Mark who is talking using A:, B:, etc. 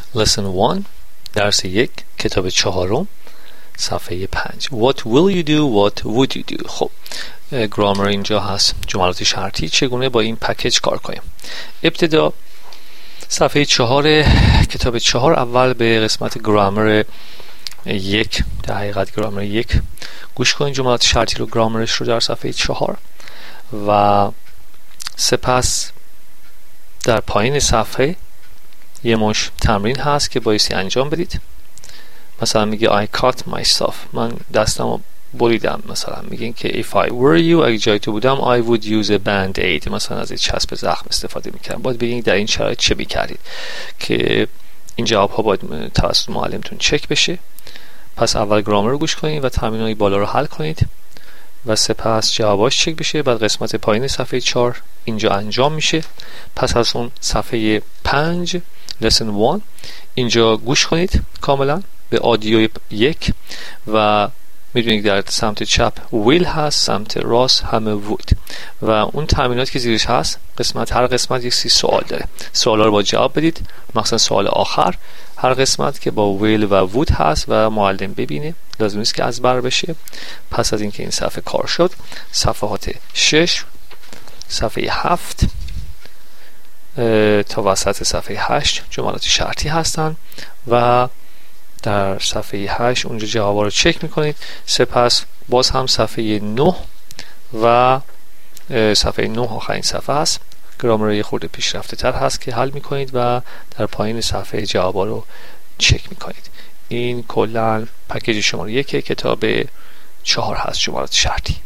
A: lesson 1 درس 1 کتاب 4 صفحه 5 What will you do? What would you do? خب گرامر اینجا هست، جملات شرطی. چگونه با این پکیج کار کنیم؟ ابتدا صفحه 4 کتاب 4 اول به قسمت گرامر 1 در حقیقت گرامر 1 گوش کنید، جملات شرطی رو گرامرش رو در صفحه 4 و سپس در پایین صفحه یه مش تمرین هست که بایستی انجام بدید. مثلا میگه I cut myself، من دستمو بریدم. مثلا میگین که if I were you، اگه جای تو بودم I would use a band-aid، مثلا از این چسب زخم استفاده میکردم. باید بگین در این شرایط چه میکردید که این جواب ها باید توسط معلمتون چک بشه. پس اول گرامر رو گوش کنید و تمرینای بالا رو حل کنید و سپس جواباش چک بشه. بعد قسمت پایین صفحه 4 اینجا انجام میشه. پس از اون صفحه 5 lesson 1 اینجا گوش کنید کاملا به آدیو 1 و میدونید در سمت چپ will هست، سمت راست همه would و اون تمرینات که زیرش هست هر قسمت یک 30 سوال داره. سوالا رو با جواب بدید، مخصوصا سوال آخر هر قسمت که با will و would هست و معلم ببینه، لازم نیست که از بر بشه. پس از اینکه این صفحه کار شد، صفحات 6 صفحه 7 تا وسط صفحه 8 جملات شرطی هستن و در صفحه 8 اونجا جوابا رو چک میکنید. سپس باز هم صفحه 9 و صفحه 9 آخرین صفحه هست، گرامر یه خورده پیشرفته تر هست که حل میکنید و در پایین صفحه جوابا رو چک میکنید. این کلا پکیج شماره 1 کتاب 4 هست، جملات شرطی.